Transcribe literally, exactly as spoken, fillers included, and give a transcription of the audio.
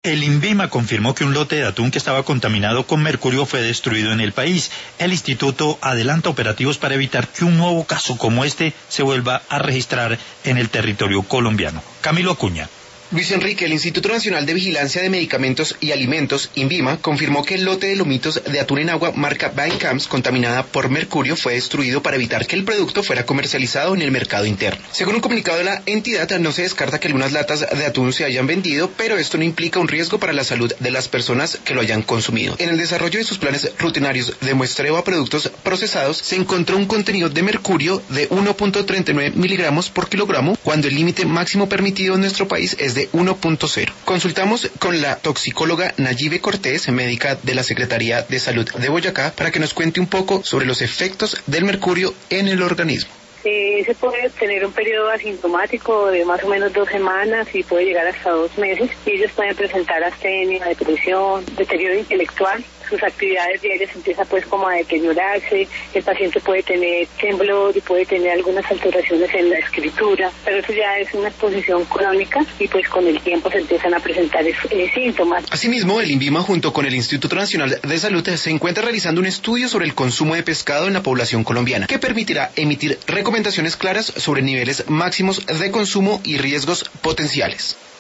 El INVIMA confirmó que un lote de atún que estaba contaminado con mercurio fue destruido en el país. El instituto adelanta operativos para evitar que un nuevo caso como este se vuelva a registrar en el territorio colombiano. Camilo Acuña. Luis Enrique, el Instituto Nacional de Vigilancia de Medicamentos y Alimentos, INVIMA, confirmó que el lote de lomitos de atún en agua marca Bincamps contaminada por mercurio fue destruido para evitar que el producto fuera comercializado en el mercado interno. Según un comunicado de la entidad, no se descarta que algunas latas de atún se hayan vendido, pero esto no implica un riesgo para la salud de las personas que lo hayan consumido. En el desarrollo de sus planes rutinarios de muestreo a productos procesados, se encontró un contenido de mercurio de uno punto treinta y nueve miligramos por kilogramo, cuando el límite máximo permitido en nuestro país es de uno punto cero. Consultamos con la toxicóloga Nayibe Cortés, médica de la Secretaría de Salud de Boyacá, para que nos cuente un poco sobre los efectos del mercurio en el organismo. Eh, se puede tener un periodo asintomático de más o menos dos semanas y puede llegar hasta dos meses. Y ellos pueden presentar astenia, depresión, deterioro intelectual. Sus actividades diarias empiezan pues como a deteriorarse, el paciente puede tener temblor y puede tener algunas alteraciones en la escritura, pero eso ya es una exposición crónica y pues con el tiempo se empiezan a presentar eh, síntomas. Asimismo, el INVIMA junto con el Instituto Nacional de Salud se encuentra realizando un estudio sobre el consumo de pescado en la población colombiana, que permitirá emitir recomendaciones claras sobre niveles máximos de consumo y riesgos potenciales.